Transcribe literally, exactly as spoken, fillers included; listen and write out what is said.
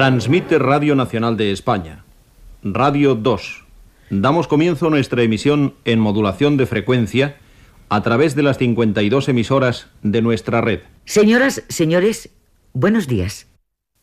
Transmite Radio Nacional de España. Radio dos. Damos comienzo a nuestra emisión en modulación de frecuencia a través de las cincuenta y dos emisoras de nuestra red. Señoras, señores, buenos días.